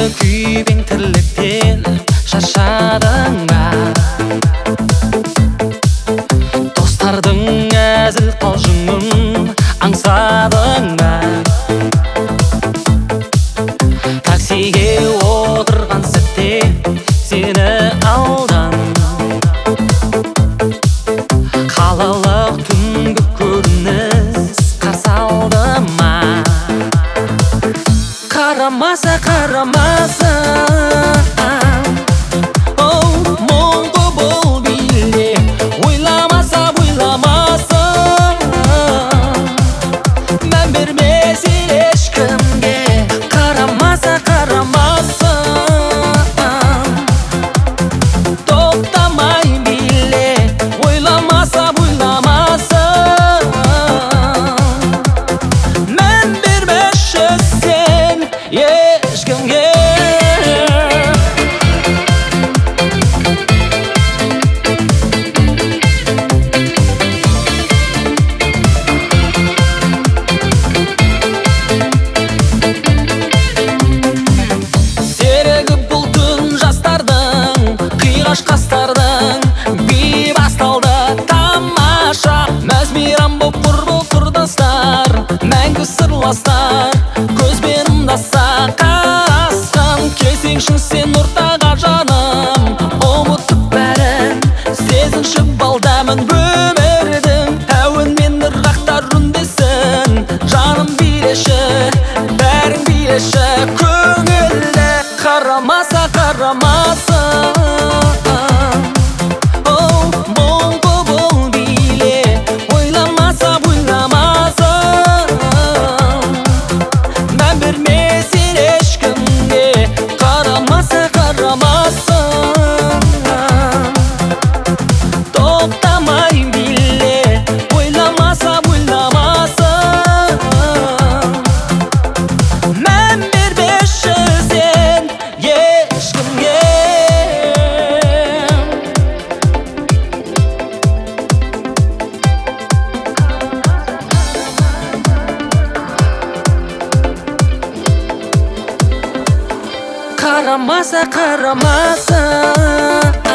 күйбең тірліктен шаршадың ба? Достардың әзіл қалжыңын аңсадың ба? Таксиге отырған сәтте сені алдан, қалалық түнгі көрініс қарсы алды ма? Қарамаса, қарамаса, мұңды бұл биле, ойламаса, ойламаса, мән бермесін ешкімге. Қарамаса, қарамаса, тоқтамай биле, ойламаса, ойламаса, мән бермеші сен ешкімге. Серігі бұл күн жастардың, қиғаш қастардың, би басталды тамаша. Мәз-мейрам боп құрбы құрдастар, мәңгі сырластар, көзбен ымдаса қарасқан. Келсеңші сен ортаға жаным, ұмытып бәрін, сезінші балдамын өмірдің. Әуен мен ырғақтар үндесін, жаным билеші, бәрің билеші көңілді. Қарамаса, қарамаса, мұңды бұл биле, ойламаса, ойламаса, мән бермесін ешкімге. Қарамаса, қарамаса, тоқтамай биле, ойламаса, ойламаса, мән бермеші сен ешкімге. Қарамаса, қарамаса,